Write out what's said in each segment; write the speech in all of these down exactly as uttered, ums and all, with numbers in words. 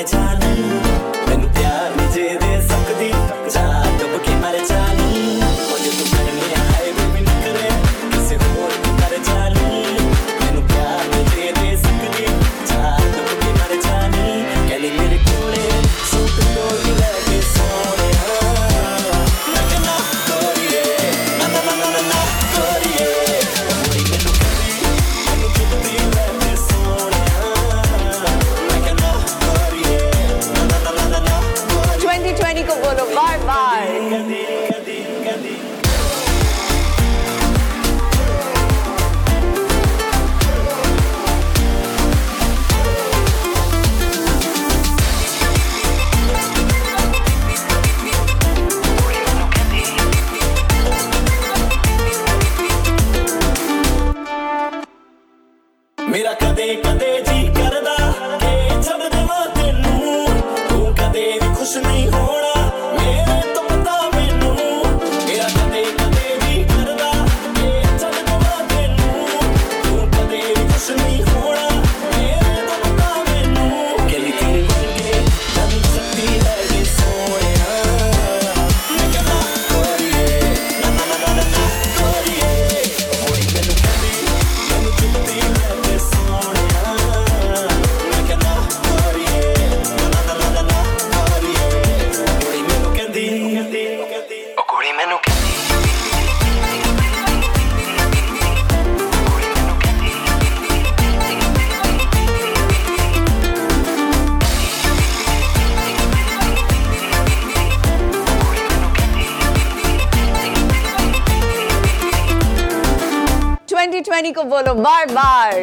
मारे जानी मैनू प्यार नहीं जे दे सकदी जा डुब के मारे जानी मुझे तू करनी आए बेबी निकले किसे होर तू कर जानी मैनू प्यार नहीं जे दे सकदी जा डुब के मारे जानी कहली मेरे कोले सूट तोड़ी लगे सोने ना ना कोरिए ना ना ना ना ना कोरिए मोरी मैनू कहली मैनू चुपती लगे सोने ना कोरिए ना ना ना ना ना twenty twenty को बोलो बाय बाय। कदी कदी कदी मेरा कदे कदे जी करदा के छड़ देवां तेनू तू कदे भी खुश नहीं होना मेरे तो पता मैनू मेरा कदे कदे जी करदा के छड़ देवां तेनू तू कदे भी खुश नहीं होना मेरे तो पता मैनू कहली तेरे वर्गे धन शक्ति है ये सोनिया मैं कहना कोरिए ना ना ना ना ना कोरिए मोरी मैनू कहली मैनू चुपती लगे सोनिया मैं कहना कोरिए ना ना ना ना ना कोरिए मोरी मैनू कहदी कहदी कहदी ओ कुड़ी मैनू कहदी twenty twenty को बोलो बाय बाय।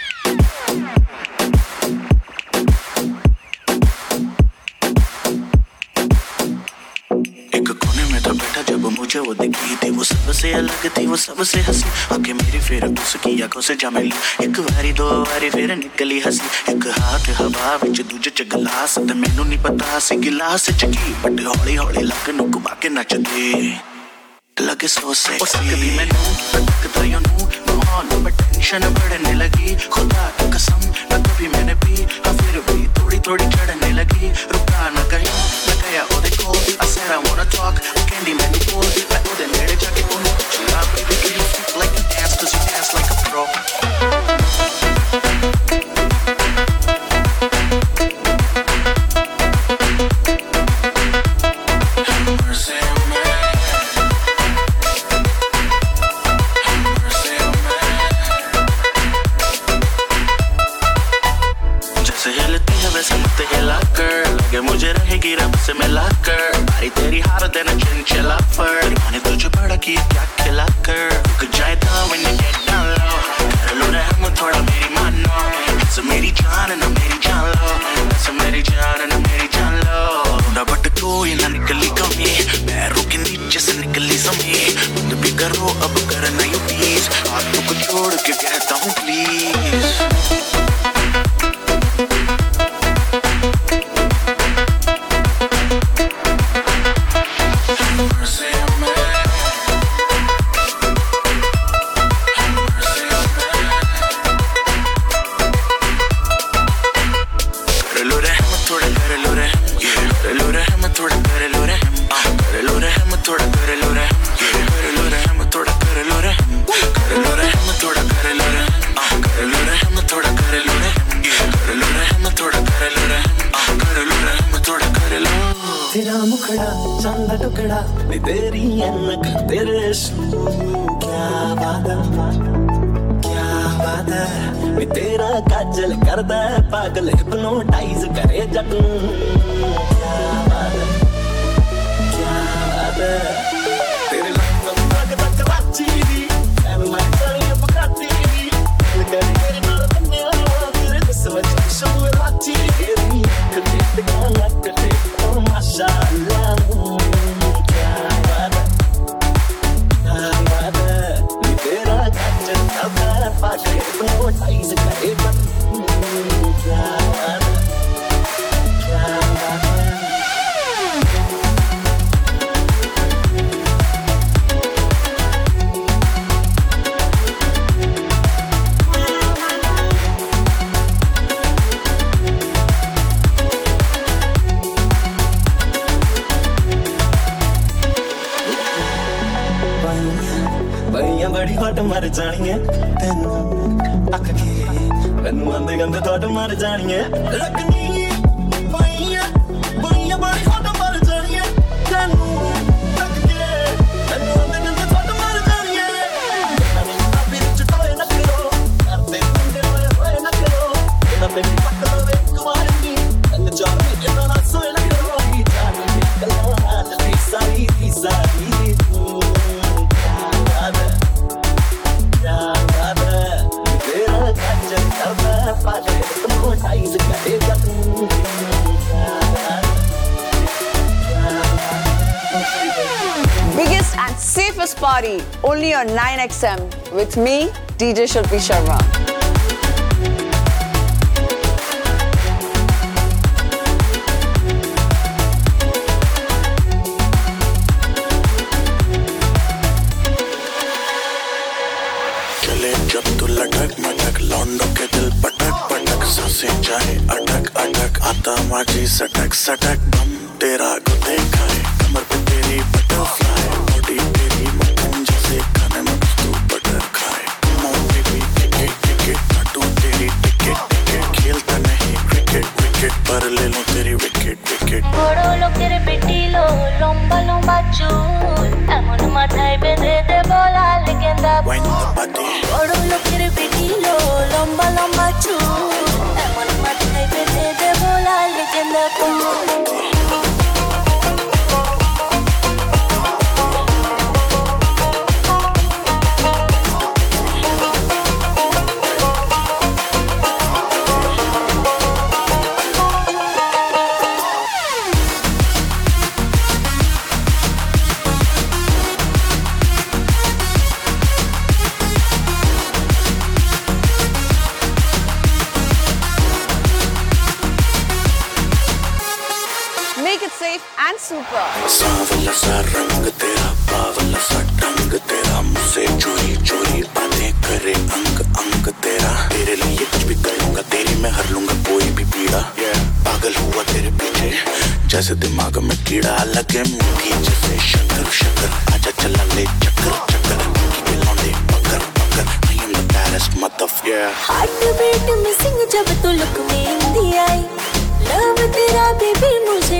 एक कोने में था बैठा जब मुझे वो दिखी थी वो सबसे अलग थी वो सबसे हंसी आके मेरी फिर उसकी आंखों से जा मिली एक बारी दो बारी फिर निकली हंसी एक हाथ हवा विच दूजे च गिलास ते मैनू नहीं पता सी गिलास च की बट हौली हौली लक नु घुमा के नचदी लगे सो से सकदी मैनू तकदा यू नु माहौल में टेंशन बढ़ने लगी खुदा की कसम न कभी मैंने पी हाँ फिर भी थोड़ी थोड़ी चढ़ने लगी रुका न गया मैं गया ओदे कोल I said I wanna talk candy मैनू बोल मैं ओदे नेड़े जाके ओनू पुछया baby do you feel like you dance cause you dance like a pro Mercy on me Mercy on me जैसे हिलती है वैसे मत हिला कर लगे मुझे रहेगी रब से मिला कर बारी तेरी हार देना चिंचला फर मैंने तुझे बड़ा किया क्या खिला कर रुक जाए था when you get down low कर लो रहम थोड़ा मेरी मानो ऐसे मेरी जान ना मेरी जान लो ऐसे मेरी जान ना मेरी जान लो ना बट कोई ना निकली कमी पैरों के नीचे से निकली समी बंद भी करो अब करना यू प्लीज हाथों को छोड़ के कहता हूँ please Mercy on me Mercy on me कर लो रहम थोड़ा कर लो रहम कर लो रहम थोड़ा कर लो रहम कर लो रहम थोड़ा कर लो रहम कर लो रहम थोड़ा कर लो रहम कर लो रहम थोड़ा कर लो रहम कर लो रहम थोड़ा कर लो रहम कर लो रहम थोड़ा कर लो रहम कर लो रहम थोड़ा कर लो तेरा मुखड़ा चंद टुकड़ा नी तेरी अनक तेरे शू क्या वादा क्या वादा नी तेरा काजल करदा है पागल हिप्नोटाइज करे जग नू क्या वादा क्या वादा तेरे लफ्ज़ों तक तक राची दी मैं मैं चली पकाती दी कर तेरे नाल बन्ने वाला तेरे दिस वच शो राची दी कदे गाना कदे माशाअल्लाह क्या वादा क्या वादा नी तेरा काजल करदा है पागल हिप्नोटाइज करे जग नू क्या वादा क्या वादा बड़ी हट मर जानी है तेनू अख के मैनू आंदे गंदे थोट मर जानी है लगनी बाइया बाइया बड़ी हट मर जानी है तेनू अख के मैनू आंदे गंदे थोट मर जानी है अभी चटोए न करो करते बंदे होए होए न करो ना मेरी पकड़ वे तुम्हारी अंग जाने इतना ना सोए न करो ही जाने निकला जल्दी सारी थी सारी Biggest and safest party only on nine X M with me, D J Shilpi Sharma. जब तू लटक मटक लौंडों के दिल पटक पटक सांसें जाए अटक अटक आता माझी सटक सटक बम तेरा गुदे खाए कमर पे तेरी बटरफ्लाई बॉडी तेरी मक्खन जैसे खाने में तू बटर खाए मोम बेबी टिकट टिकट काटू तेरी टिकट टिकट खेलता नहीं क्रिकेट विकेट पर ले लो तेरी विकेट विकेट बड़ो लो तेरे बेटी लो लंबा लंबा चूल एमन माথায় বেঁধে দে বলা লেগেন্দা वाइन द पार्टी বড় লোকের বেটি লো লম্বা লম্বা চুল এমন মাথায় বেঁধে দে বলা লেগেন্দা Make it safe and super. सांवला सा रंग तेरा बावला सा ढंग तेरा मुझसे चोरी चोरी बातें करे अंग अंग तेरा तेरे लिए कुछ भी करूंगा तेरी मैं हर लूंगा कोई भी पीड़ा पागल हुआ तेरे पीछे जैसे दिमाग में कीड़ा लगे मीठी जैसे शक्कर शक्कर आजा चला ले चक्कर चक्कर की लौंडे पकड़ पकड़ I am the baddest motherfucker heart beat missing जब तू लुक में इंदी आई लव तेरा बेबी मुझे